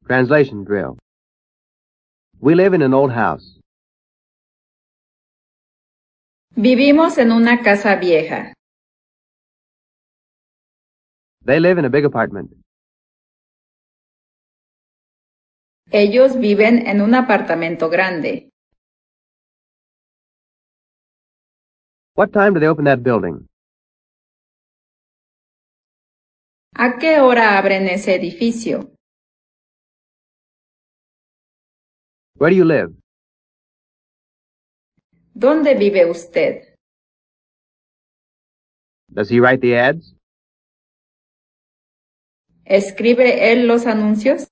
Translation drill. We live in an old house. Vivimos en una casa vieja. They live in a big apartment. Ellos viven en un apartamento grande. What time do they open that building? ¿A qué hora abren ese edificio? Where do you live? ¿Dónde vive usted? Does he write the ads? ¿Escribe él los anuncios?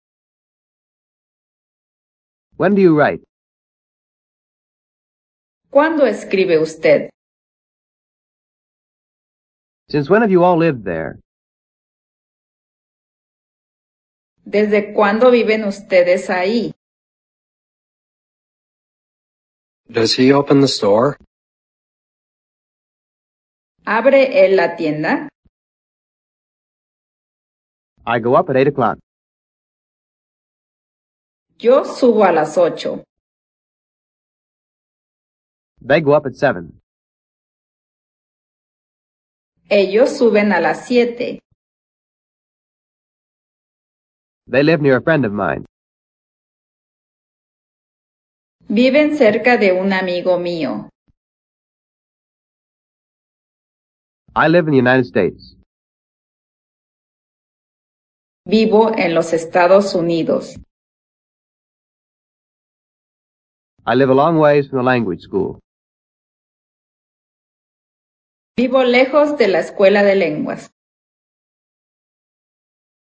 When do you write? ¿Cuándo escribe usted? Since when have you all lived there? ¿Desde cuándo viven ustedes ahí? Does he open the store? ¿Abre él la tienda? I go up at 8 o'clock. Yo subo a las 8. They go up at 7. Ellos suben a las 7. They live near a friend of mine. Viven cerca de un amigo mío. I live in the United States. Vivo en los Estados Unidos. I live a long ways from the language school. Vivo lejos de la escuela de lenguas.